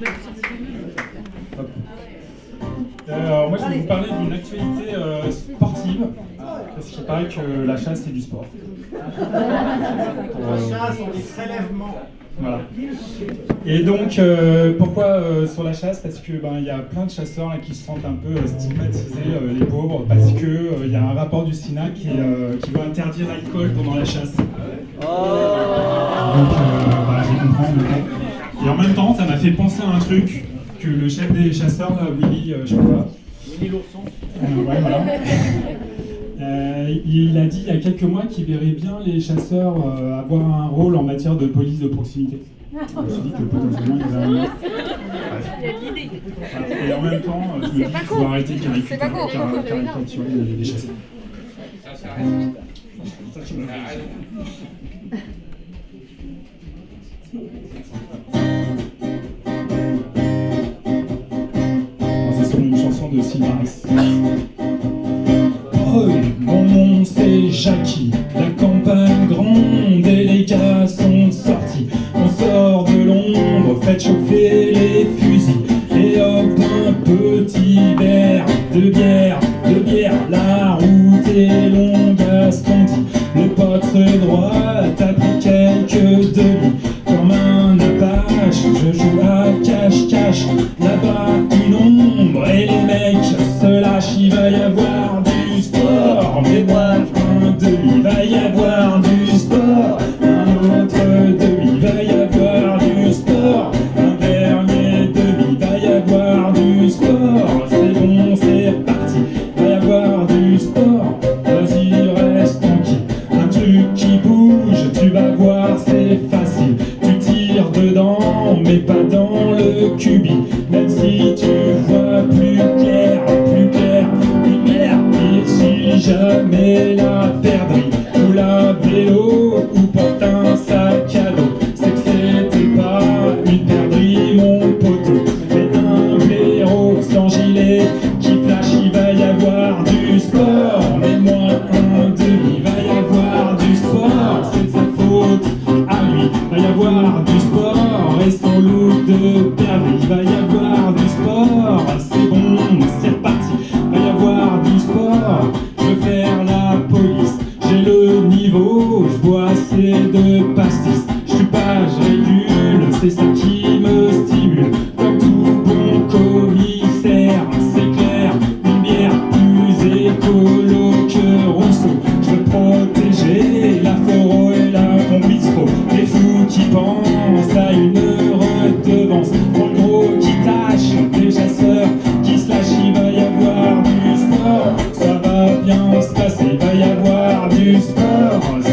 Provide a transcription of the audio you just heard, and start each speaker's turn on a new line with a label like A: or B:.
A: Moi, je vais vous parler d'une actualité sportive, parce qu'il paraît que la chasse, c'est du sport.
B: La chasse, on dit prélèvement.
A: Voilà. Et donc, pourquoi sur la chasse? Parce que y a plein de chasseurs là, qui se sentent un peu stigmatisés, les pauvres, parce que y a un rapport du SINA qui veut interdire l'alcool pendant la chasse. Donc, je comprends. Et en même temps, ça m'a fait penser à un truc que le chef des chasseurs, là, Willy, je sais pas quoi.
B: Willy l'ourson.
A: Ouais, voilà. Il a dit il y a quelques mois qu'il verrait bien les chasseurs avoir un rôle en matière de police de proximité. Je me suis dit que potentiellement il y avait un... Bref. Et en même temps, je me dis qu'il faut arrêter de caricaturer les chasseurs. C'est sur une chanson de Sylvaris. Mon nom c'est Jackie, la campagne gronde et les gars sont sortis. On sort de l'ombre, faites chauffer les fusils. Et hop, un petit verre de bière, la route est longue à ce qu'on dit. Le potre droit a pris quelques demi. Comme un apache, je joue à cache-cache. Là-bas une ombre et les mecs se lâchent. Il va y avoir du sport, mais moi un demi, va y avoir du sport. Un autre demi, va y avoir du sport. Un dernier demi, va y avoir du sport. C'est bon, c'est reparti, va y avoir du sport. Vas-y, reste tranquille, un truc qui bouge, tu vas voir, c'est facile. Tu tires dedans, mais pas dans le cubi. Même si tu vois plus clair, lumière. Et si jamais la perdrix ou la vélo ou porte un sac à dos, c'est que c'était pas une perdrix, mon poteau, mais un blaireau sans gilet qui flash. Il va y avoir du sport, mais moins un demi, il va y avoir du sport, c'est de sa faute à lui. Il va y avoir du sport et son look de perdrix. Il va y avoir du sport, c'est bon, c'est reparti. Il va y avoir du sport, je veux faire la police. J'ai le niveau, je bois assez de pastis. Je suis pas, je régule, c'est ça qui me stimule. Comme tout bon commissaire, c'est clair, une bière plus écolo que Rousseau. Je veux protéger la forêt et la mon bistrot. Les fous qui pensent à une redevance, pour le gros qui tâche, des chasseurs qui se lâchent. Il va y avoir du sport, ça va bien se passer. Il va y avoir du sport.